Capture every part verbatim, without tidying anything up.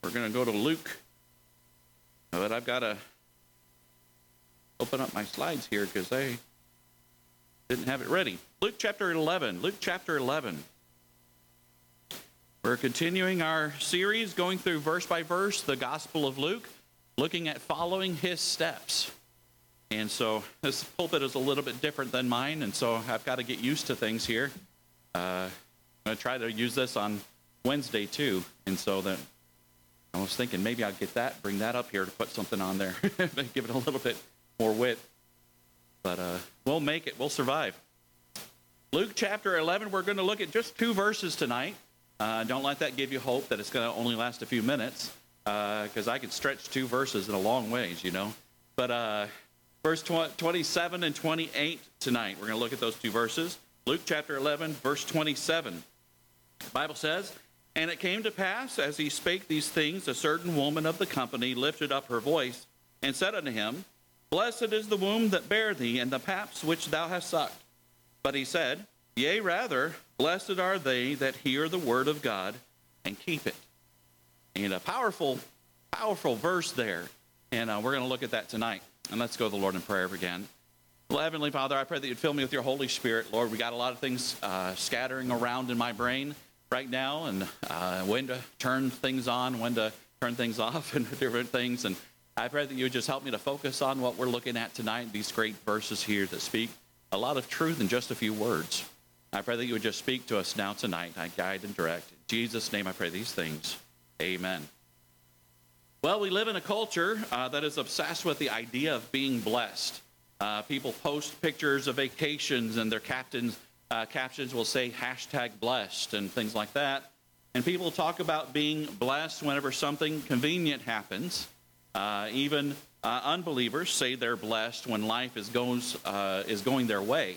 We're going to go to Luke. But I've got to open up my slides here because I didn't have it ready. Luke chapter eleven. Luke chapter eleven. We're continuing our series going through verse by verse the Gospel of Luke, looking at following his steps. And so this pulpit is a little bit different than mine, and so I've got to get used to things here. Uh, I'm going to try to use this on Wednesday too, and so that I was thinking maybe I'll get that, bring that up here to put something on there, give it a little bit more width. But uh, we'll make it, we'll survive. Luke chapter eleven, we're going to look at just two verses tonight. Uh, don't let that give you hope that it's going to only last a few minutes, because uh, I could stretch two verses in a long ways, you know. But uh, verse twenty-seven and twenty-eight tonight, we're going to look at those two verses. Luke chapter eleven, verse twenty-seven. The Bible says, "And it came to pass, as he spake these things, a certain woman of the company lifted up her voice, and said unto him, Blessed is the womb that bare thee, and the paps which thou hast sucked. But he said, Yea, rather, blessed are they that hear the word of God and keep it." And a powerful, powerful verse there. And uh, we're going to look at that tonight. And let's go to the Lord in prayer again. Well, Heavenly Father, I pray that you'd fill me with your Holy Spirit. Lord, we got a lot of things uh, scattering around in my brain right now, and uh, when to turn things on, when to turn things off, and different things. And I pray that you would just help me to focus on what we're looking at tonight, these great verses here that speak a lot of truth in just a few words. I pray that you would just speak to us now tonight. I guide and direct. In Jesus' name I pray these things. Amen. Well, we live in a culture uh, that is obsessed with the idea of being blessed. Uh, people post pictures of vacations, and their captains, uh, captions will say hashtag blessed and things like that. And people talk about being blessed whenever something convenient happens. Uh, even uh, unbelievers say they're blessed when life is goes uh, is going their way.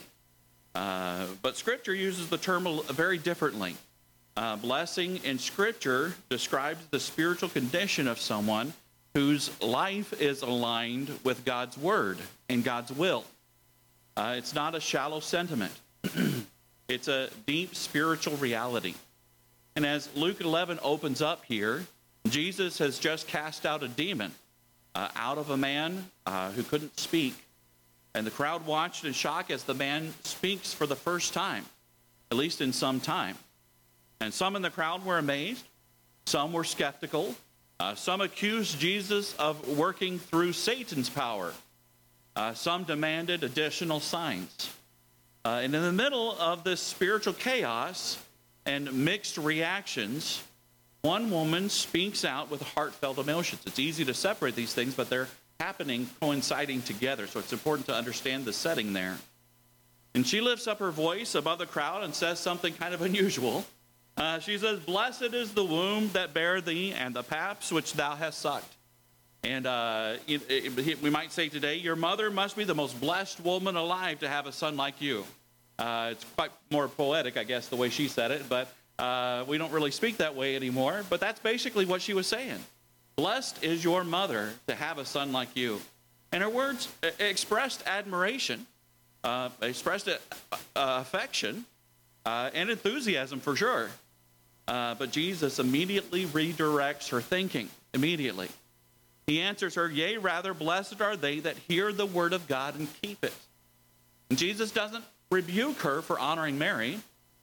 Uh, but Scripture uses the term very differently. Uh, blessing in Scripture describes the spiritual condition of someone whose life is aligned with God's Word and God's will. Uh, it's not a shallow sentiment. It's a deep spiritual reality. And as Luke eleven opens up here, Jesus has just cast out a demon uh, out of a man uh, who couldn't speak. And the crowd watched in shock as the man speaks for the first time, at least in some time. And some in the crowd were amazed. Some were skeptical. Uh, some accused Jesus of working through Satan's power. Uh, some demanded additional signs. Uh, and in the middle of this spiritual chaos and mixed reactions, one woman speaks out with heartfelt emotions. It's easy to separate these things, but they're happening, coinciding together. So it's important to understand the setting there. And she lifts up her voice above the crowd and says something kind of unusual. Uh, she says, Blessed is the womb that bare thee, and the paps which thou hast sucked. And uh, it, it, we might say today, your mother must be the most blessed woman alive to have a son like you. Uh, it's quite more poetic, I guess, the way she said it, but uh, we don't really speak that way anymore. But that's basically what she was saying. Blessed is your mother to have a son like you. And her words expressed admiration, uh, expressed uh, affection, uh, and enthusiasm for sure. Uh, but Jesus immediately redirects her thinking, immediately. He answers her, Yea, rather, blessed are they that hear the word of God and keep it. And Jesus doesn't rebuke her for honoring Mary.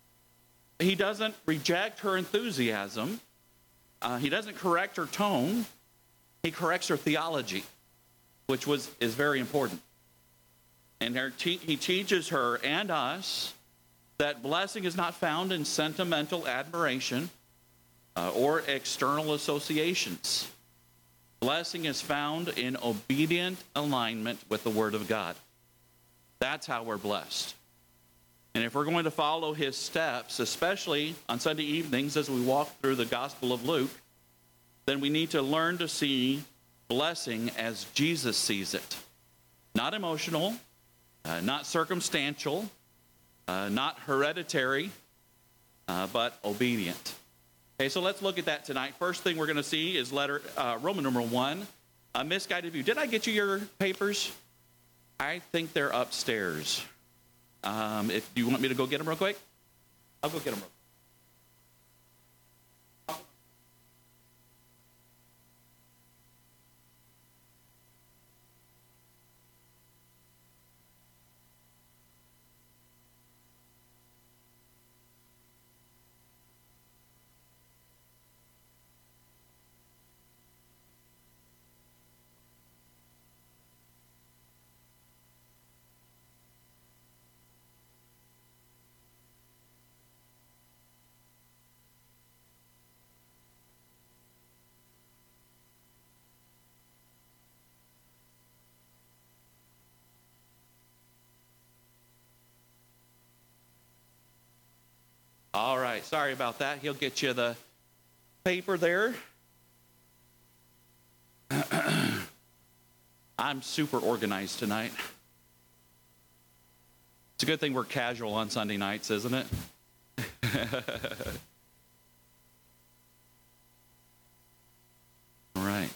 He doesn't reject her enthusiasm. Uh, he doesn't correct her tone. He corrects her theology, which was is very important. And her te- he teaches her and us that blessing is not found in sentimental admiration uh, or external associations. Blessing is found in obedient alignment with the Word of God. That's how we're blessed. And if we're going to follow his steps, especially on Sunday evenings as we walk through the Gospel of Luke, then we need to learn to see blessing as Jesus sees it. Not emotional, uh, not circumstantial, uh, not hereditary, uh, but obedient. Okay, so let's look at that tonight. First thing we're going to see is letter uh, Roman numeral one, a misguided view. Did I get you your papers? I think they're upstairs. Um, if do you want me to go get them real quick? I'll go get them real quick. All right, sorry about that. He'll get you the paper there. I'm super organized tonight. It's a good thing we're casual on Sunday nights, isn't it? All right.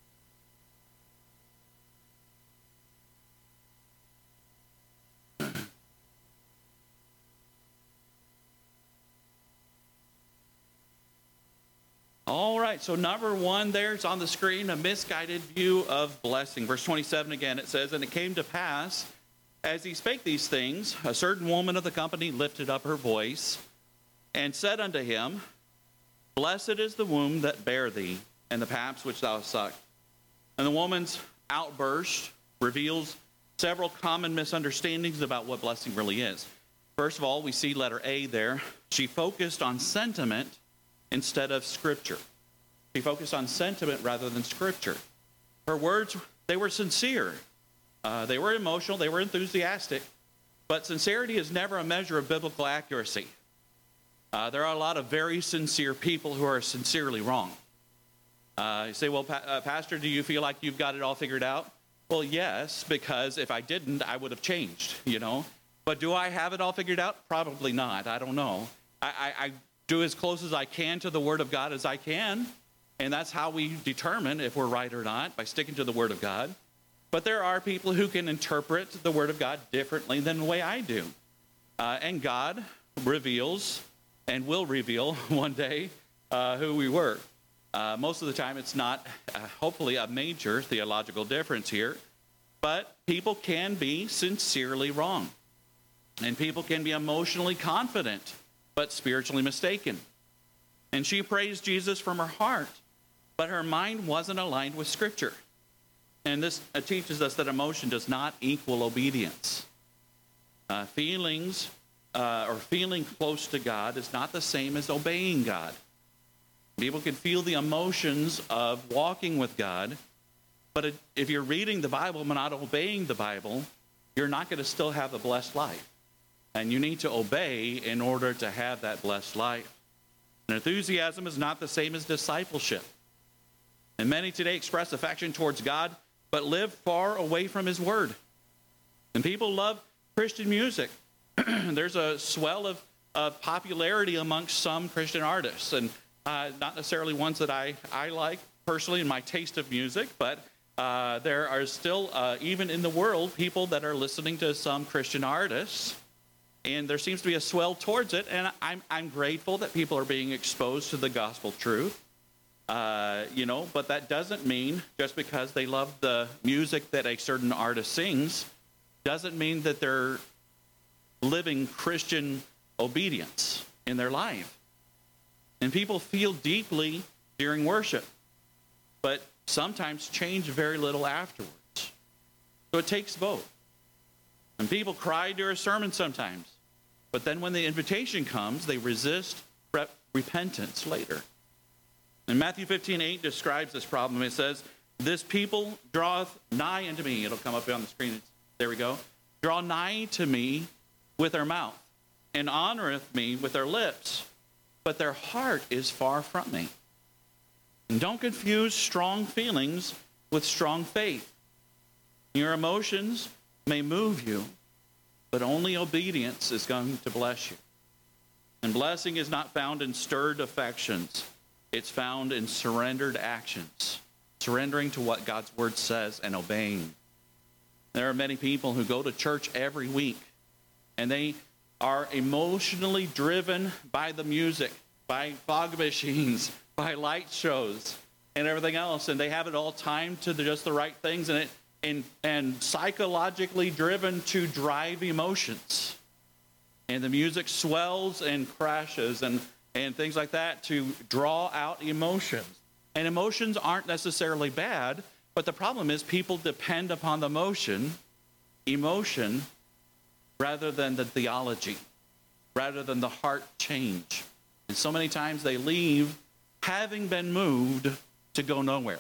All right, so number one there, it's on the screen, a misguided view of blessing. Verse twenty-seven again, it says, "And it came to pass, as he spake these things, a certain woman of the company lifted up her voice, and said unto him, Blessed is the womb that bare thee, and the paps which thou sucked." And the woman's outburst reveals several common misunderstandings about what blessing really is. First of all, we see letter A there. She focused on sentiment instead of Scripture. She focused on sentiment rather than Scripture. Her words, they were sincere. Uh, they were emotional. They were enthusiastic. But sincerity is never a measure of biblical accuracy. Uh, there are a lot of very sincere people who are sincerely wrong. Uh, you say, well, pa- uh, Pastor, do you feel like you've got it all figured out? Well, yes, because if I didn't, I would have changed, you know. But do I have it all figured out? Probably not. I don't know. I, I, I do as close as I can to the Word of God as I can, and that's how we determine if we're right or not, by sticking to the Word of God. But there are people who can interpret the Word of God differently than the way I do. Uh, and God reveals and will reveal one day uh, who we were. Uh, most of the time it's not, uh, hopefully, a major theological difference here, but people can be sincerely wrong. And people can be emotionally confident, but spiritually mistaken. And she praised Jesus from her heart, but her mind wasn't aligned with Scripture. And this uh, teaches us that emotion does not equal obedience. Uh, feelings uh, or feeling close to God is not the same as obeying God. People can feel the emotions of walking with God, but it, if you're reading the Bible but not obeying the Bible, you're not going to still have a blessed life. And you need to obey in order to have that blessed life. And enthusiasm is not the same as discipleship. And many today express affection towards God, but live far away from His Word. And people love Christian music. There's a swell of, of popularity amongst some Christian artists, and uh, not necessarily ones that I, I like personally in my taste of music, but uh, there are still, uh, even in the world, people that are listening to some Christian artists. And there seems to be a swell towards it, and I'm I'm grateful that people are being exposed to the gospel truth. Uh, you know, but that doesn't mean just because they love the music that a certain artist sings, doesn't mean that they're living Christian obedience in their life. And people feel deeply during worship, but sometimes change very little afterwards. So it takes both. And people cry during a sermon sometimes. But then when the invitation comes, they resist rep- repentance later. And Matthew fifteen eight describes this problem. It says, "This people draweth nigh unto me." It'll come up on the screen. There we go. "Draw nigh to me with their mouth, and honoreth me with their lips, but their heart is far from me." And don't confuse strong feelings with strong faith. Your emotions may move you, but only obedience is going to bless you. And blessing is not found in stirred affections. It's found in surrendered actions, surrendering to what God's Word says and obeying. There are many people who go to church every week, and they are emotionally driven by the music, by fog machines, by light shows, and everything else, and they have it all timed to the, just the right things, and it And, and psychologically driven to drive emotions. And the music swells and crashes and, and things like that to draw out emotions. And emotions aren't necessarily bad, but the problem is people depend upon the emotion, emotion, rather than the theology, rather than the heart change. And so many times they leave having been moved to go nowhere.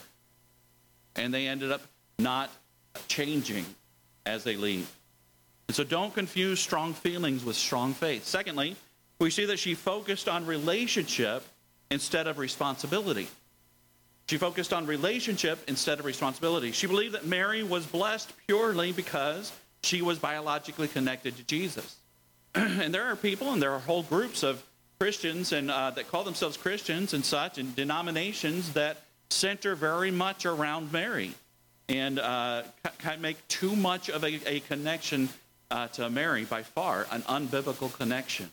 And they ended up not changing as they leave. And so don't confuse strong feelings with strong faith. Secondly, We see that she focused on relationship instead of responsibility. She focused on relationship instead of responsibility. She believed that Mary was blessed purely because she was biologically connected to Jesus. And there are people, and there are whole groups of Christians and uh, that call themselves Christians and such, and denominations that center very much around Mary and uh, kind of make too much of a, a connection uh, to Mary, by far, an unbiblical connection.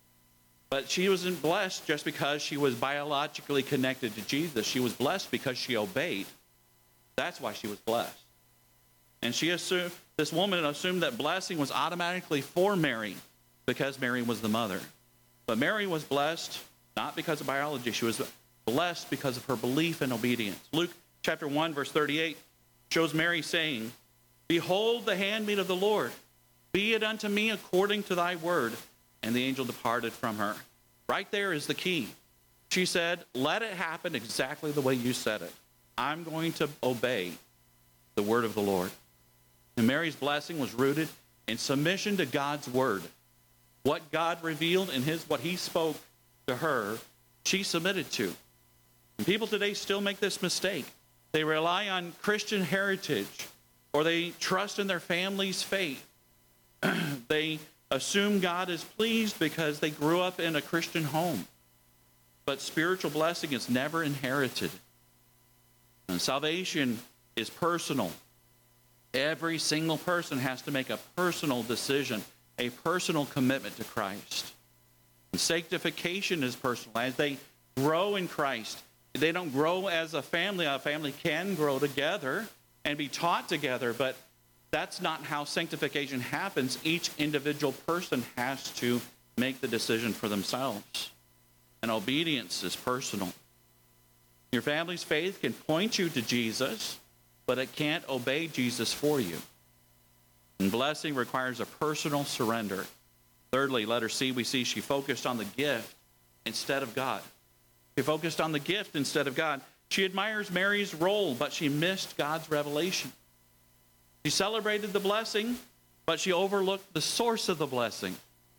But she wasn't blessed just because she was biologically connected to Jesus. She was blessed because she obeyed. That's why she was blessed. And she assumed, this woman assumed that blessing was automatically for Mary because Mary was the mother. But Mary was blessed not because of biology. She was blessed because of her belief and obedience. Luke chapter one, verse thirty-eight shows Mary saying, "Behold the handmaid of the Lord. Be it unto me according to thy word." And the angel departed from her. Right there is the key. She said, let it happen exactly the way you said it. I'm going to obey the word of the Lord. And Mary's blessing was rooted in submission to God's word. What God revealed in his, what he spoke to her, she submitted to. And people today still make this mistake. They rely on Christian heritage, or they trust in their family's faith. They assume God is pleased because they grew up in a Christian home. But spiritual blessing is never inherited. And salvation is personal. Every single person has to make a personal decision, a personal commitment to Christ. And sanctification is personal. As they grow in Christ, they don't grow as a family. A family can grow together and be taught together, but that's not how sanctification happens. Each individual person has to make the decision for themselves. And obedience is personal. Your family's faith can point you to Jesus, but it can't obey Jesus for you. And blessing requires a personal surrender. Thirdly, letter C, we see she focused on the gift instead of God. She focused on the gift instead of God. She admires Mary's role, but she missed God's revelation. She celebrated the blessing, but she overlooked the source of the blessing.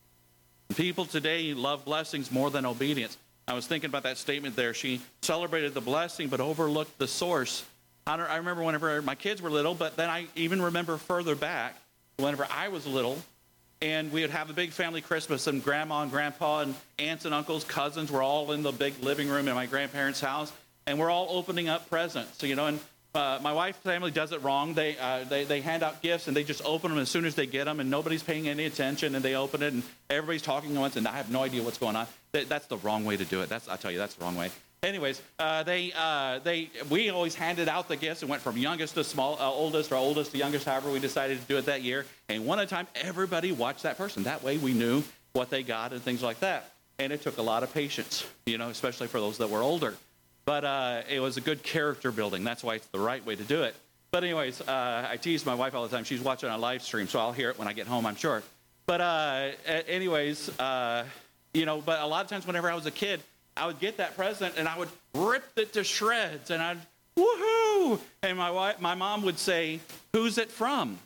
People today love blessings more than obedience. I was thinking about that statement there. She celebrated the blessing, but overlooked the source. I, don't, I remember whenever my kids were little, but then I even remember further back, whenever I was little, and we would have a big family Christmas, and grandma and grandpa and aunts and uncles, cousins were all in the big living room in my grandparents' house, and we're all opening up presents. So, you know, and Uh, my wife's family does it wrong. They, uh, they they hand out gifts, and they just open them as soon as they get them, and nobody's paying any attention, and they open it, and everybody's talking at once, and I have no idea what's going on. That, that's the wrong way to do it. That's I tell you, that's the wrong way. Anyways, uh, they uh, they we always handed out the gifts and went from youngest to small, uh, oldest or oldest to youngest, however we decided to do it that year. And one at a time, everybody watched that person. That way, we knew what they got and things like that. And it took a lot of patience, you know, especially for those that were older. But uh, it was a good character building. That's why it's the right way to do it. But anyways, uh, I tease my wife all the time. She's watching on a live stream, so I'll hear it when I get home, I'm sure. But uh, anyways, uh, you know, but a lot of times whenever I was a kid, I would get that present and I would rip it to shreds, and I'd, woohoo! And my wife, my mom would say, who's it from?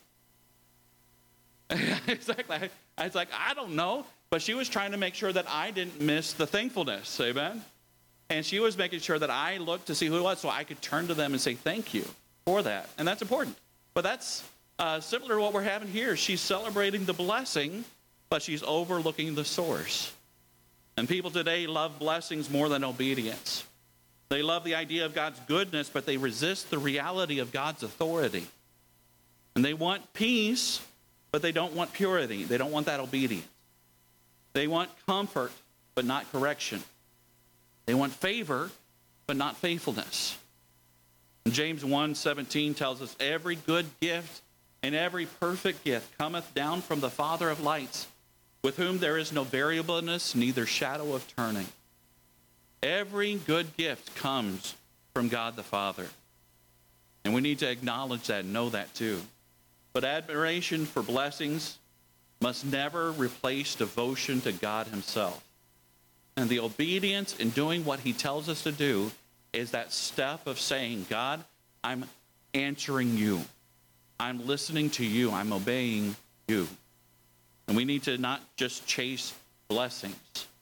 Exactly. I was like, I don't know. But she was trying to make sure that I didn't miss the thankfulness. Amen? And she was making sure that I looked to see who it was so I could turn to them and say thank you for that. And that's important. But that's uh, similar to what we're having here. She's celebrating the blessing, but she's overlooking the source. And people today love blessings more than obedience. They love the idea of God's goodness, but they resist the reality of God's authority. And they want peace, but they don't want purity. They don't want that obedience. They want comfort, but not correction. They want favor, but not faithfulness. And James one seventeen tells us, every good gift and every perfect gift cometh down from the Father of lights, with whom there is no variableness, neither shadow of turning. Every good gift comes from God the Father. And we need to acknowledge that and know that too. But admiration for blessings must never replace devotion to God himself. And the obedience in doing what he tells us to do is that step of saying, God, I'm answering you. I'm listening to you. I'm obeying you. And we need to not just chase blessings,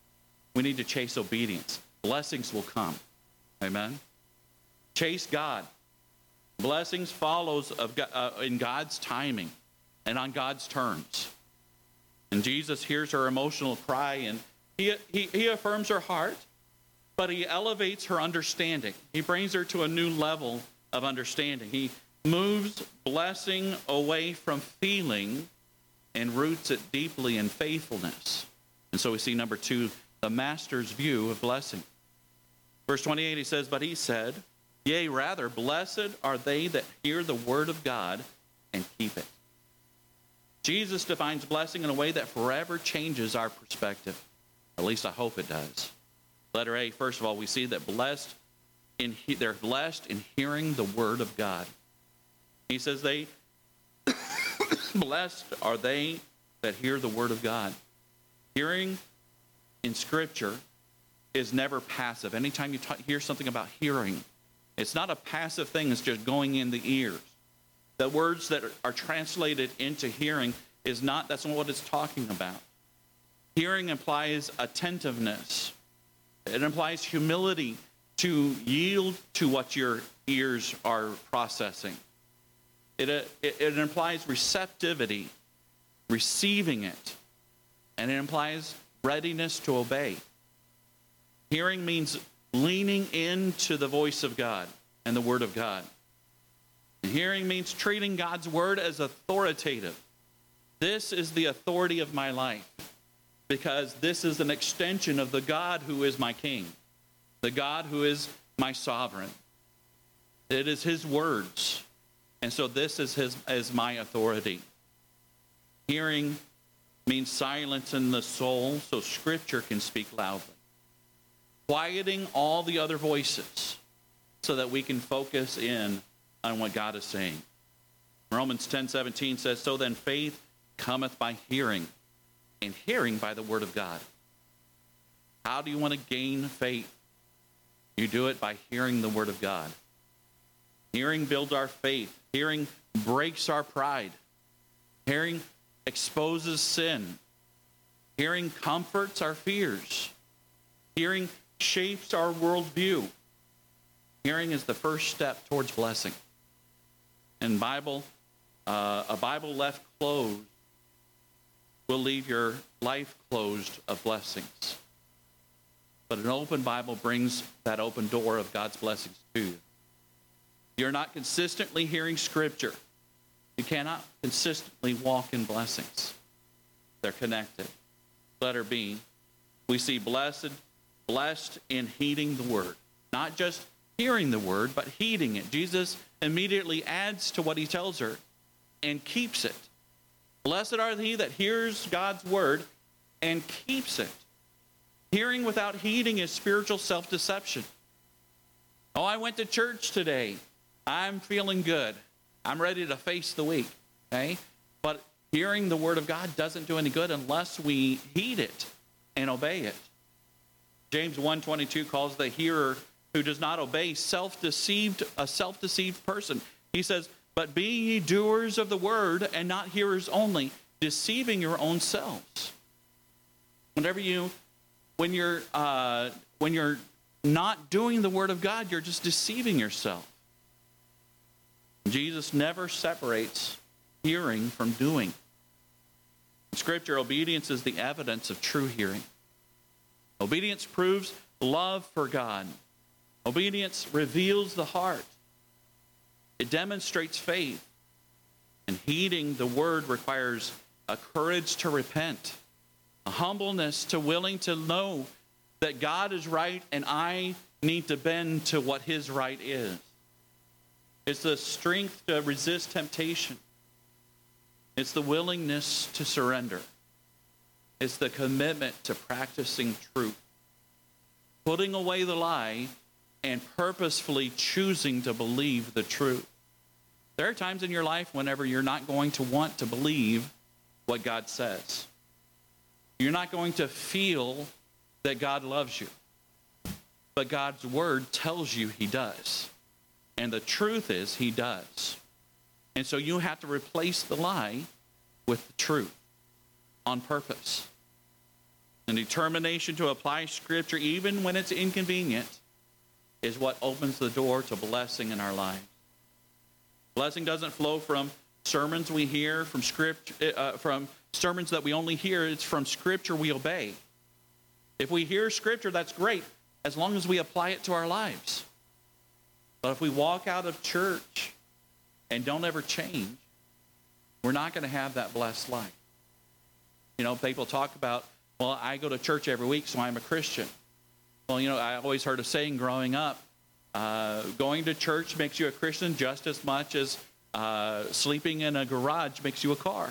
We need to chase obedience. Blessings will come. Amen? Chase God. Blessings follows of God, uh, in God's timing and on God's terms. And Jesus hears her emotional cry, and he, he, he affirms her heart, but he elevates her understanding. He brings her to a new level of understanding. He moves blessing away from feeling and roots it deeply in faithfulness. And so we see number two, the master's view of blessing. Verse twenty-eight, he says, but he said, yea, rather, blessed are they that hear the word of God and keep it. Jesus defines blessing in a way that forever changes our perspective. At least I hope it does. Letter A, first of all, we see that blessed in he, they're blessed in hearing the word of God. He says they, blessed are they that hear the word of God. Hearing in Scripture is never passive. Anytime you talk, hear something about hearing, it's not a passive thing. It's just going in the ears. The words that are, are translated into hearing is not, that's not what it's talking about. Hearing implies attentiveness. It implies humility to yield to what your ears are processing. It, it, it implies receptivity, receiving it, and it implies readiness to obey. Hearing means leaning into the voice of God and the word of God. And hearing means treating God's word as authoritative. This is the authority of my life, because this is an extension of the God who is my king, the God who is my sovereign. It is his words. And so this is his as my authority. Hearing means silence in the soul so Scripture can speak loudly. Quieting all the other voices so that we can focus in on what God is saying. Romans ten seventeen says, so then faith cometh by hearing, and hearing by the word of God. How do you want to gain faith? You do it by hearing the word of God. Hearing builds our faith. Hearing breaks our pride. Hearing exposes sin. Hearing comforts our fears. Hearing shapes our worldview. Hearing is the first step towards blessing. And Bible, uh, a Bible left closed will leave your life closed of blessings. But an open Bible brings that open door of God's blessings to you. You're not consistently hearing Scripture. You cannot consistently walk in blessings. They're connected. Letter B, we see blessed, blessed in heeding the word. Not just hearing the word, but heeding it. Jesus immediately adds to what he tells her and keeps it. Blessed are he that hears God's word and keeps it. Hearing without heeding is spiritual self-deception. Oh, I went to church today. I'm feeling good. I'm ready to face the week. Okay? But hearing the word of God doesn't do any good unless we heed it and obey it. James one twenty-two calls the hearer who does not obey self-deceived, a self-deceived person. He says, but be ye doers of the word and not hearers only, deceiving your own selves. Whenever you, when you're, uh, when you're not doing the word of God, you're just deceiving yourself. Jesus never separates hearing from doing. In Scripture, obedience is the evidence of true hearing. Obedience proves love for God. Obedience reveals the heart. It demonstrates faith. And heeding the word requires a courage to repent, a humbleness to willing to know that God is right and I need to bend to what his right is. It's the strength to resist temptation. It's the willingness to surrender. It's the commitment to practicing truth, putting away the lie and purposefully choosing to believe the truth. There are times in your life whenever you're not going to want to believe what God says. You're not going to feel that God loves you. But God's word tells you he does. And the truth is he does. And so you have to replace the lie with the truth on purpose. And determination to apply Scripture, even when it's inconvenient, is what opens the door to blessing in our lives. Blessing doesn't flow from sermons we hear, from script, uh, from sermons that we only hear. It's from Scripture we obey. If we hear Scripture, that's great, as long as we apply it to our lives. But if we walk out of church and don't ever change, we're not going to have that blessed life. You know, people talk about, well, I go to church every week, so I'm a Christian. Well, you know, I always heard a saying growing up, uh, going to church makes you a Christian just as much as uh, sleeping in a garage makes you a car.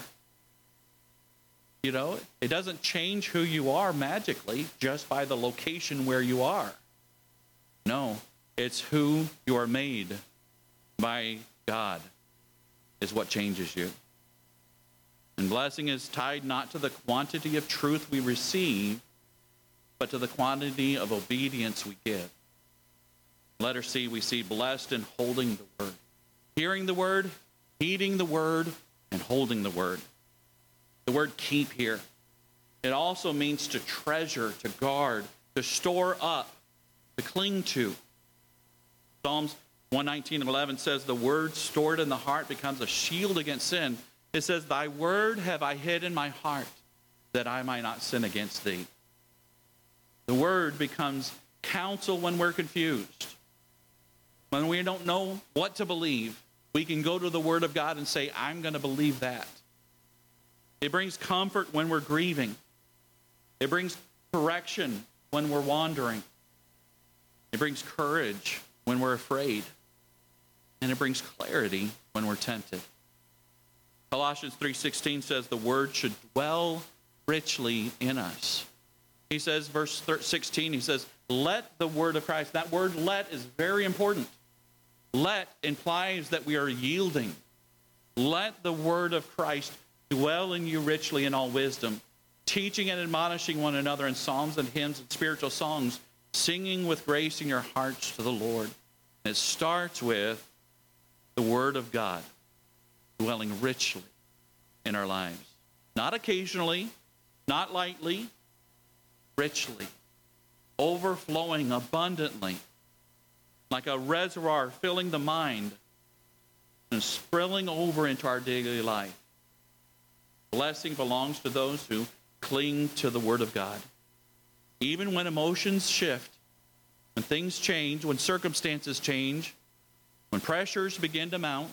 You know, it doesn't change who you are magically just by the location where you are. No, it's who you are made by God is what changes you. And blessing is tied not to the quantity of truth we receive, but to the quantity of obedience we give. Letter C, we see blessed in holding the word. Hearing the word, heeding the word, and holding the word. The word keep here. It also means to treasure, to guard, to store up, to cling to. Psalms one nineteen eleven says, the word stored in the heart becomes a shield against sin. It says, thy word have I hid in my heart, that I might not sin against thee. The word becomes counsel when we're confused. When we don't know what to believe, we can go to the word of God and say, I'm going to believe that. It brings comfort when we're grieving. It brings correction when we're wandering. It brings courage when we're afraid. And it brings clarity when we're tempted. Colossians three sixteen says the word should dwell richly in us. He says, verse sixteen, he says, let the word of Christ, that word let is very important. Let implies that we are yielding. Let the word of Christ dwell in you richly in all wisdom, teaching and admonishing one another in psalms and hymns and spiritual songs, singing with grace in your hearts to the Lord. And it starts with the word of God dwelling richly in our lives. Not occasionally, not lightly, richly, overflowing abundantly, like a reservoir filling the mind and spilling over into our daily life. Blessing belongs to those who cling to the word of God. Even when emotions shift, when things change, when circumstances change, when pressures begin to mount,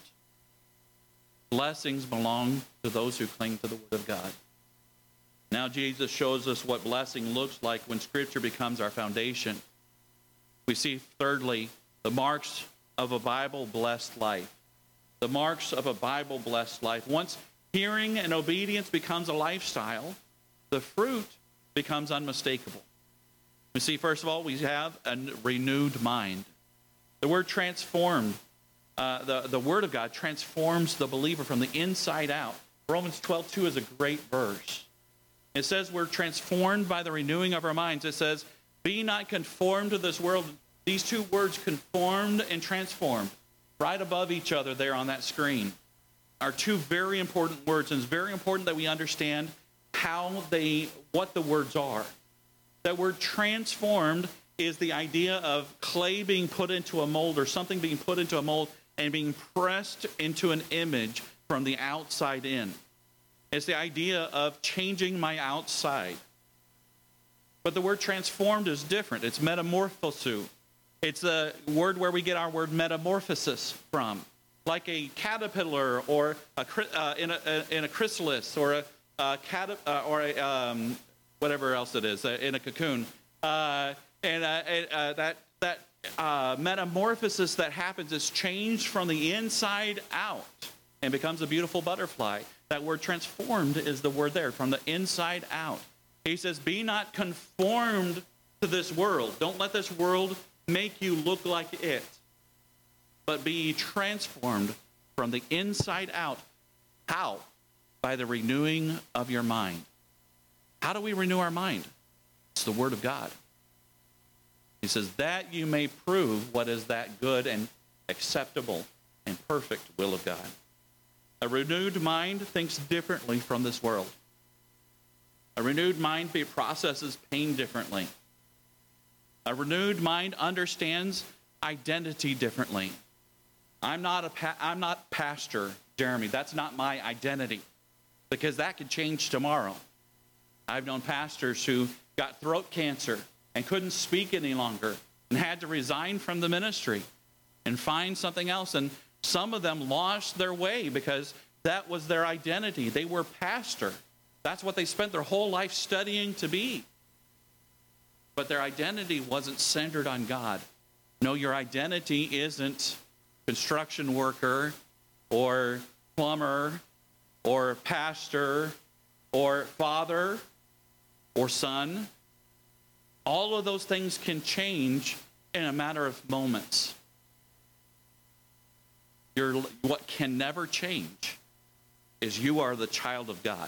blessings belong to those who cling to the word of God. Now Jesus shows us what blessing looks like when Scripture becomes our foundation. We see, thirdly, the marks of a Bible-blessed life. The marks of a Bible-blessed life. Once hearing and obedience becomes a lifestyle, the fruit becomes unmistakable. We see, first of all, we have a renewed mind. The word transformed, uh, the, the word of God transforms the believer from the inside out. Romans twelve two is a great verse. It says we're transformed by the renewing of our minds. It says, be not conformed to this world. These two words, conformed and transformed, right above each other there on that screen, are two very important words. And it's very important that we understand how they, what the words are. That word transformed is the idea of clay being put into a mold, or something being put into a mold and being pressed into an image from the outside in. It's the idea of changing my outside. But the word transformed is different. It's metamorphosu. It's the word where we get our word metamorphosis from. Like a caterpillar, or a, uh, in, a, in a chrysalis, or a, a cat, uh, or a um, whatever else it is, uh, in a cocoon. Uh, and uh, uh, that that uh, metamorphosis that happens is changed from the inside out and becomes a beautiful butterfly. That word transformed is the word there, from the inside out. He says, be not conformed to this world. Don't let this world make you look like it, but be transformed from the inside out. How? By the renewing of your mind. How do we renew our mind? It's the word of God. He says, that you may prove what is that good and acceptable and perfect will of God. A renewed mind thinks differently from this world. A renewed mind processes pain differently. A renewed mind understands identity differently. I'm not a pa- I'm not Pastor Jeremy. That's not my identity, because that could change tomorrow. I've known pastors who got throat cancer and couldn't speak any longer and had to resign from the ministry and find something else. And some of them lost their way because that was their identity. They were pastor. That's what they spent their whole life studying to be. But their identity wasn't centered on God. No, your identity isn't construction worker or plumber or pastor or father or son. All of those things can change in a matter of moments. You're, what can never change is you are the child of God.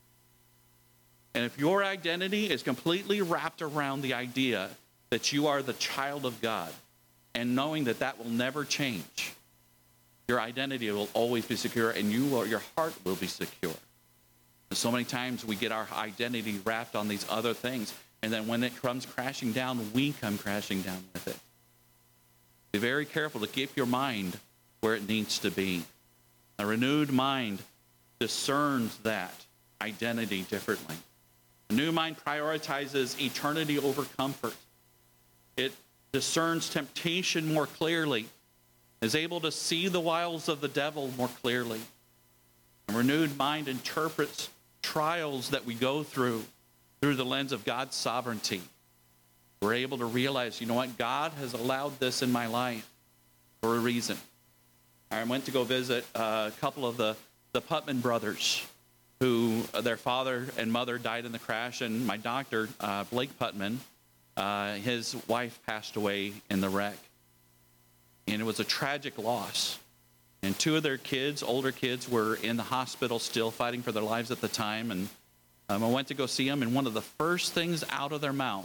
And if your identity is completely wrapped around the idea that you are the child of God, and knowing that that will never change, your identity will always be secure, and you will, your heart will be secure. And so many times we get our identity wrapped on these other things, and then when it comes crashing down, we come crashing down with it. Be very careful to keep your mind where it needs to be. A renewed mind discerns that identity differently. A new mind prioritizes eternity over comfort. It discerns temptation more clearly, is able to see the wiles of the devil more clearly. A renewed mind interprets trials that we go through through the lens of God's sovereignty. We're able to realize, you know what, God has allowed this in my life for a reason. I went to go visit a couple of the, the Putman brothers who their father and mother died in the crash, and my doctor, uh, Blake Putman, uh, his wife passed away in the wreck. And it was a tragic loss. And two of their kids, older kids, were in the hospital still fighting for their lives at the time. And um, I went to go see them, and one of the first things out of their mouth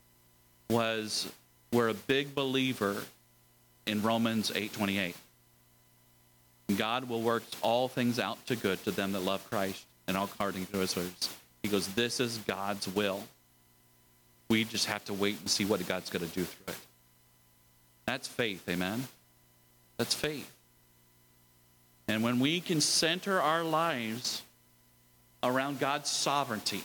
was, we're a big believer in Romans eight twenty-eight. God will work all things out to good to them that love Christ and all according to his words. He goes, this is God's will. We just have to wait and see what God's going to do through it. That's faith, amen? That's faith. And when we can center our lives around God's sovereignty,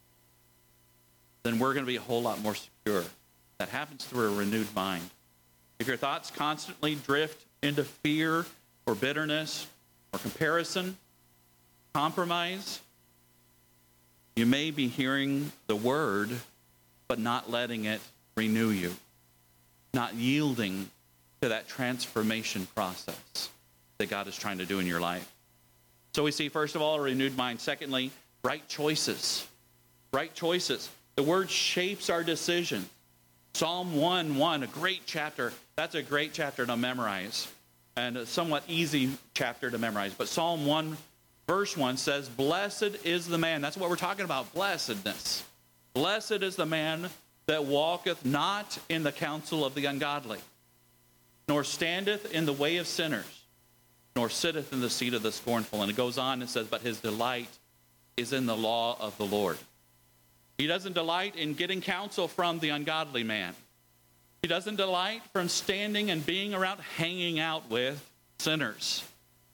then we're going to be a whole lot more secure. That happens through a renewed mind. If your thoughts constantly drift into fear or bitterness or comparison, compromise, you may be hearing the word, but not letting it renew you, not yielding to that transformation process that God is trying to do in your life. So we see, first of all, a renewed mind. Secondly, right choices. Right choices. The word shapes our decision. Psalm one one, a great chapter. That's a great chapter to memorize, and a somewhat easy chapter to memorize. But Psalm one, verse one says, blessed is the man. That's what we're talking about, blessedness. Blessed is the man that walketh not in the counsel of the ungodly, nor standeth in the way of sinners, nor sitteth in the seat of the scornful. And it goes on and says, but his delight is in the law of the Lord. He doesn't delight in getting counsel from the ungodly man. He doesn't delight from standing and being around, hanging out with sinners.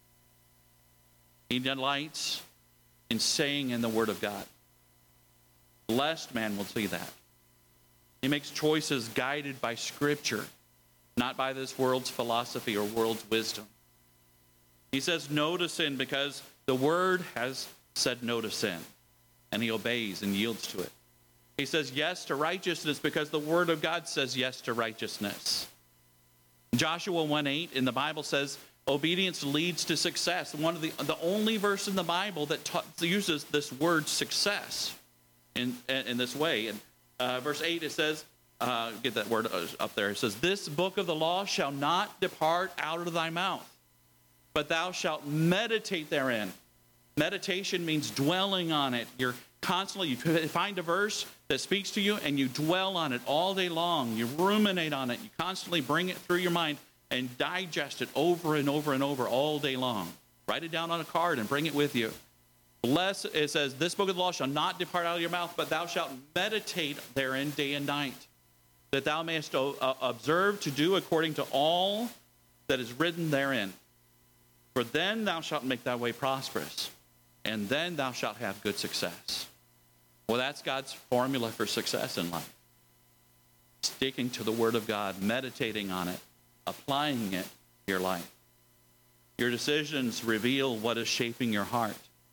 He delights in saying in the Word of God. Blessed man will see that. He makes choices guided by Scripture, not by this world's philosophy or world's wisdom. He says no to sin because the Word has said no to sin, and he obeys and yields to it. He says yes to righteousness because the Word of God says yes to righteousness. Joshua one eight in the Bible says obedience leads to success. One of the the only verse in the Bible that ta- uses this word success in in this way. And uh, verse eight, it says, uh, get that word up there. It says, this book of the law shall not depart out of thy mouth, but thou shalt meditate therein. Meditation means dwelling on it. You're constantly, you find a verse that speaks to you and you dwell on it all day long. You ruminate on it. You constantly bring it through your mind and digest it over and over and over all day long. Write it down on a card and bring it with you. Bless, it says, this book of the law shall not depart out of your mouth, but thou shalt meditate therein day and night, that thou mayest uh, observe to do according to all that is written therein. For then thou shalt make thy way prosperous, and then thou shalt have good success. Well, that's God's formula for success in life. Sticking to the Word of God, meditating on it, applying it to your life. Your decisions reveal what is shaping your heart.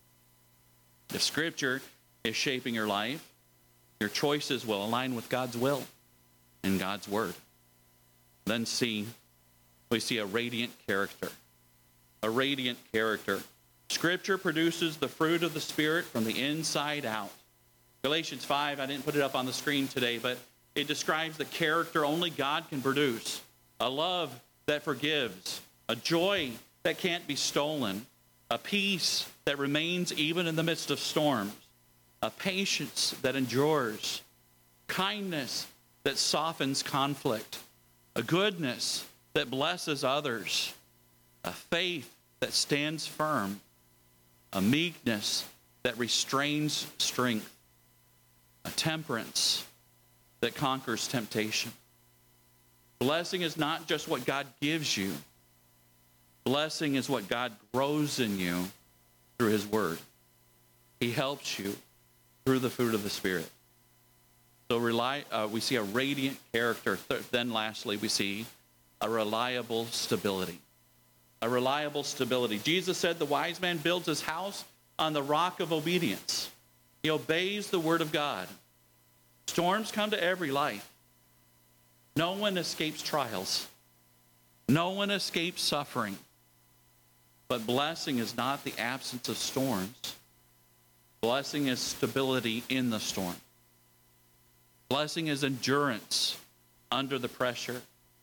If Scripture is shaping your life, your choices will align with God's will and God's Word. Then see, we see a radiant character. A radiant character. Scripture produces the fruit of the Spirit from the inside out. Galatians five, I didn't put it up on the screen today, but it describes the character only God can produce. A love that forgives, a joy that can't be stolen, a peace that remains even in the midst of storms, a patience that endures, kindness that softens conflict, a goodness that blesses others, a faith that stands firm, a meekness that restrains strength, a temperance that conquers temptation. Blessing is not just what God gives you. Blessing is what God grows in you through His Word. He helps you through the fruit of the Spirit. So rely, uh, we see a radiant character. Then lastly, we see a reliable stability. A reliable stability. Jesus said the wise man builds his house on the rock of obedience. He obeys the Word of God. Storms come to every life. No one escapes trials. No one escapes suffering. But blessing is not the absence of storms. Blessing is stability in the storm. Blessing is endurance under the pressure.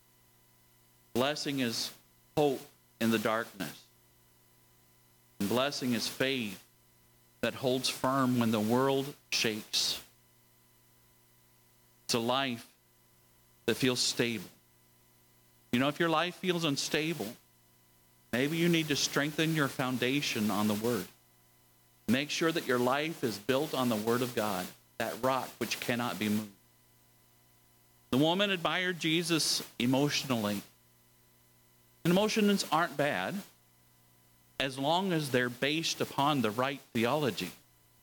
Blessing is hope in the darkness. And blessing is faith that holds firm when the world shakes. It's a life that feels stable. You know, if your life feels unstable, maybe you need to strengthen your foundation on the Word. Make sure that your life is built on the Word of God, that rock which cannot be moved. The woman admired Jesus emotionally. And emotions aren't bad as long as they're based upon the right theology.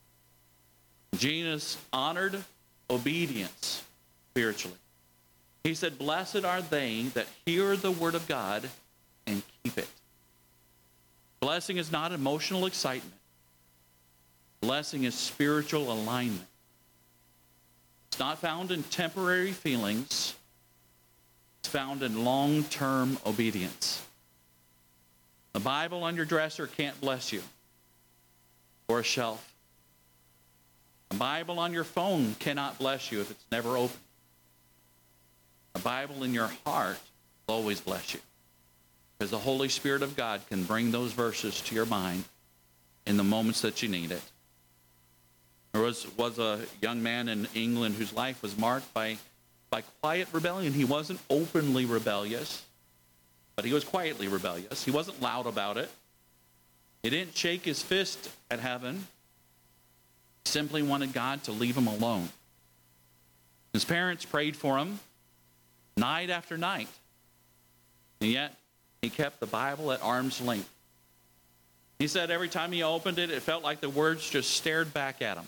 Jesus honored obedience spiritually. He said, blessed are they that hear the word of God and keep it. Blessing is not emotional excitement. Blessing is spiritual alignment. It's not found in temporary feelings. It's found in long-term obedience. The Bible on your dresser can't bless you, or a shelf. A Bible on your phone cannot bless you if it's never open. A Bible in your heart will always bless you, because the Holy Spirit of God can bring those verses to your mind in the moments that you need it. There was, was a young man in England whose life was marked by, by quiet rebellion. He wasn't openly rebellious, but he was quietly rebellious. He wasn't loud about it. He didn't shake his fist at heaven. He simply wanted God to leave him alone. His parents prayed for him night after night, and yet he kept the Bible at arm's length. He said every time he opened it, it felt like the words just stared back at him.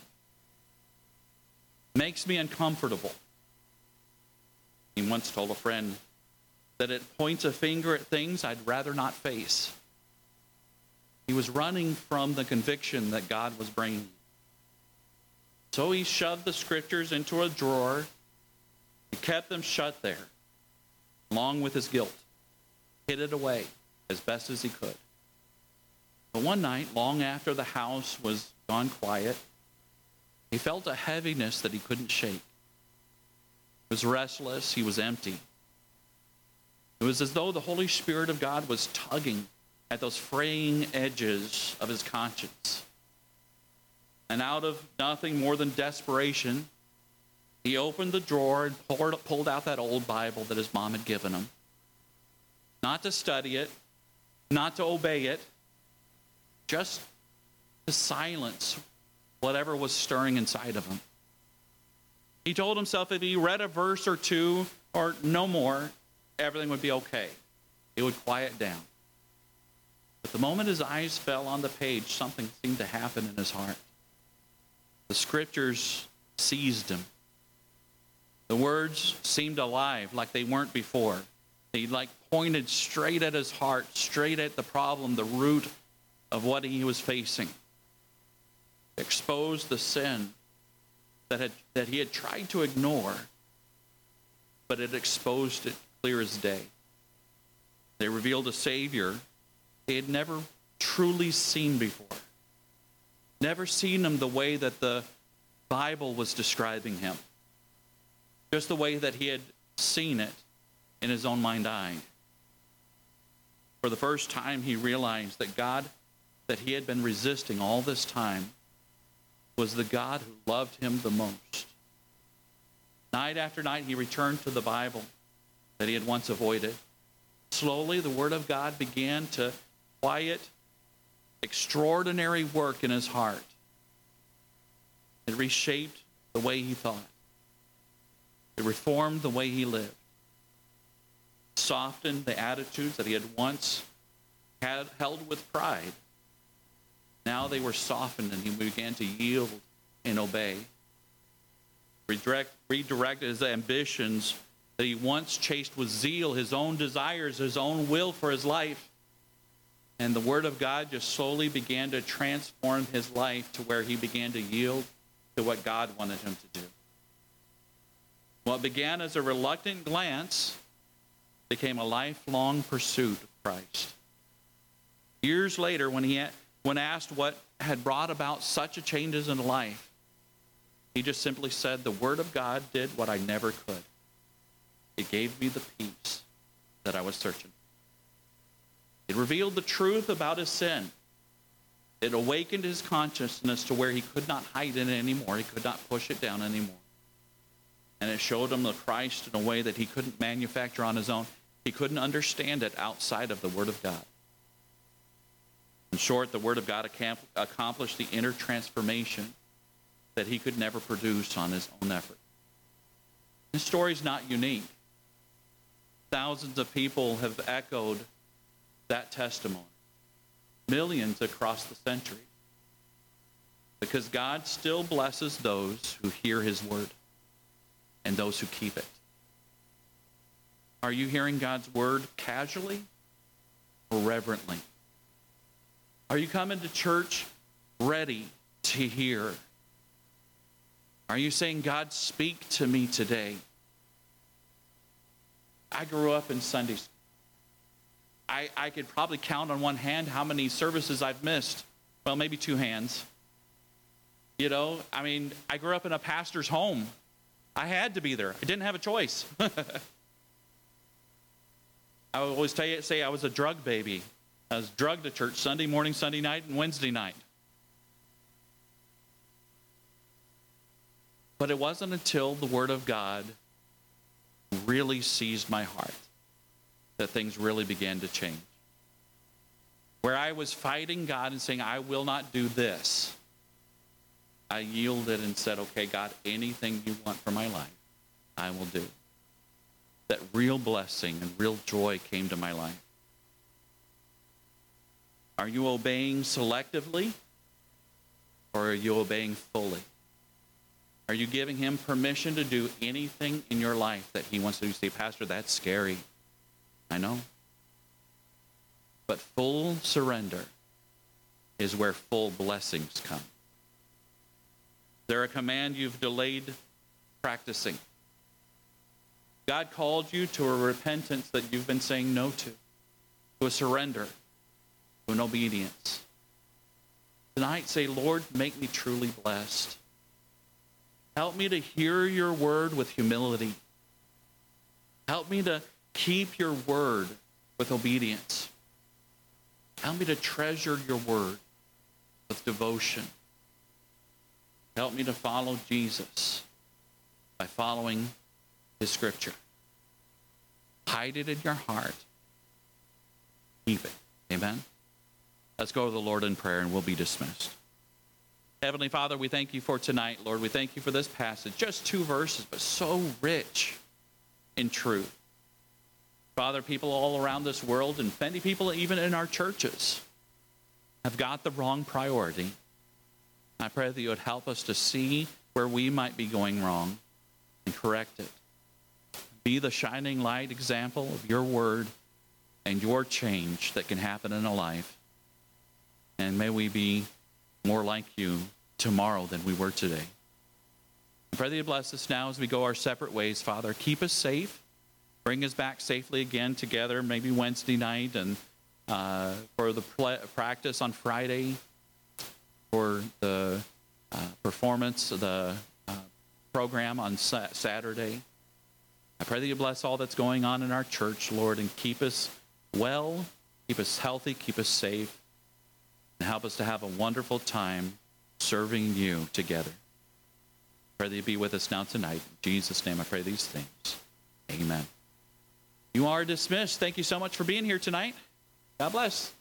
Makes me uncomfortable. He once told a friend that it points a finger at things I'd rather not face. He was running from the conviction that God was bringing. So he shoved the scriptures into a drawer. He kept them shut there, along with his guilt. Hid it away as best as he could. But one night, long after the house was gone quiet, he felt a heaviness that he couldn't shake. He was restless. He was empty. It was as though the Holy Spirit of God was tugging at those fraying edges of his conscience. And out of nothing more than desperation, he opened the drawer and poured, pulled out that old Bible that his mom had given him. Not to study it, not to obey it, just to silence whatever was stirring inside of him. He told himself if he read a verse or two or no more, everything would be okay. It would quiet down. But the moment his eyes fell on the page, something seemed to happen in his heart. The scriptures seized him. The words seemed alive like they weren't before. They like pointed straight at his heart, straight at the problem, the root of what he was facing. Exposed the sin that had that he had tried to ignore, but it exposed it clear as day. They revealed a Savior he had never truly seen before. Never seen him the way that the Bible was describing him. Just the way that he had seen it in his own mind eye. For the first time, he realized that God that he had been resisting all this time was the God who loved him the most. Night after night, he returned to the Bible that he had once avoided. Slowly, the Word of God began to quiet extraordinary work in his heart. It reshaped the way he thought. It reformed the way he lived. Softened the attitudes that he had once had held with pride. Now they were softened and he began to yield and obey. Redirect, redirect his ambitions that he once chased with zeal, his own desires, his own will for his life. And the Word of God just slowly began to transform his life to where he began to yield to what God wanted him to do. What began as a reluctant glance became a lifelong pursuit of Christ. Years later, when he had, when asked what had brought about such a change in his life, he just simply said, the Word of God did what I never could. It gave me the peace that I was searching for. It revealed the truth about his sin. It awakened his consciousness to where he could not hide it anymore. He could not push it down anymore. And it showed him the Christ in a way that he couldn't manufacture on his own. He couldn't understand it outside of the Word of God. In short, the Word of God accomplished the inner transformation that he could never produce on his own effort. This story is not unique. Thousands of people have echoed that testimony. Millions across the centuries. Because God still blesses those who hear his word and those who keep it. Are you hearing God's word casually or reverently? Are you coming to church ready to hear? Are you saying, God, speak to me today? I grew up in Sunday school. I, I could probably count on one hand how many services I've missed. Well, maybe two hands. You know, I mean, I grew up in a pastor's home. I had to be there. I didn't have a choice. I would always tell you, say I was a drug baby. I was drugged to church Sunday morning, Sunday night, and Wednesday night. But it wasn't until the Word of God really seized my heart that things really began to change. Where I was fighting God and saying, I will not do this, I yielded and said, okay, God, anything you want for my life, I will do. That real blessing and real joy came to my life. Are you obeying selectively or are you obeying fully? Are you giving him permission to do anything in your life that he wants to do? Say, Pastor, that's scary. I know. But full surrender is where full blessings come. Is there a command you've delayed practicing? God called you to a repentance that you've been saying no to, to a surrender, to an obedience. Tonight, say, Lord, make me truly blessed. Help me to hear your word with humility. Help me to keep your word with obedience. Help me to treasure your word with devotion. Help me to follow Jesus by following his scripture. Hide it in your heart. Keep it. Amen? Let's go to the Lord in prayer and we'll be dismissed. Heavenly Father, we thank you for tonight, Lord. We thank you for this passage. Just two verses, but so rich in truth. Father, people all around this world, and many people even in our churches, have got the wrong priority. I pray that you would help us to see where we might be going wrong and correct it. Be the shining light example of your word and your change that can happen in a life. And may we be more like you tomorrow than we were today. I pray that you bless us now as we go our separate ways, Father. Keep us safe. Bring us back safely again together, maybe Wednesday night, and uh, for the pl- practice on Friday, for the uh, performance, the uh, program on sa- Saturday. I pray that you bless all that's going on in our church, Lord, and keep us well, keep us healthy, keep us safe, and help us to have a wonderful time serving you together. I pray that you be with us now tonight. In Jesus' name I pray these things. Amen. You are dismissed. Thank you so much for being here tonight. God bless.